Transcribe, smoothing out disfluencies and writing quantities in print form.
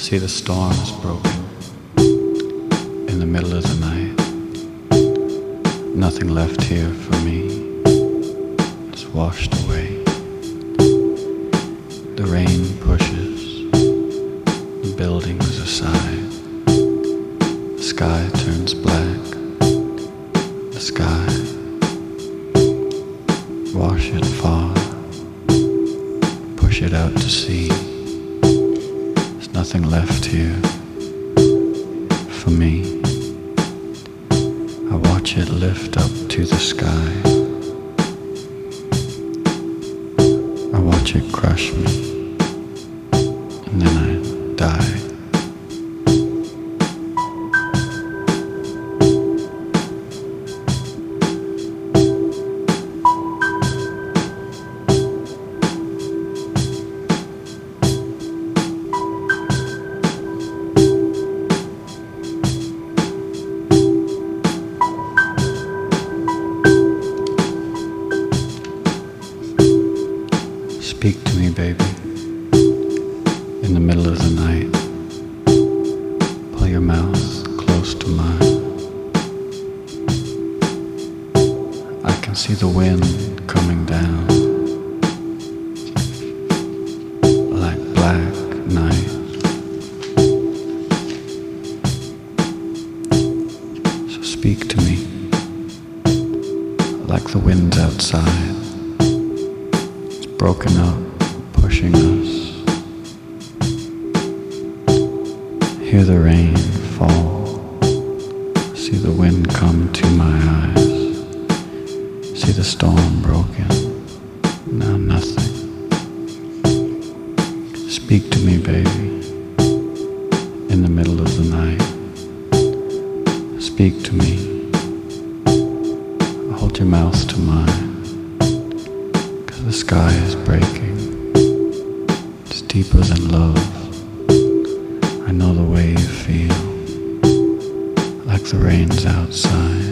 See the storm is broken in the middle of the night. Nothing left here for me. It's washed away. The rain pushes the buildings aside. The sky turns black. The sky, wash it far. Push it out to sea. There's nothing left here for me. I watch it lift up to the sky. I watch it crush me, and then I die. Speak to me, baby, in the middle of the night. Pull your mouth close to mine. I can see the wind coming down like black night. So speak to me like the wind's outside. Broken up, pushing us. Hear the rain fall. See the wind come to my eyes. See the storm broken. Now nothing. Speak to me, baby, in the middle of the night. Speak to me. Hold your mouth to mine. The sky is breaking. It's deeper than love. I know the way you feel, like the rain's outside.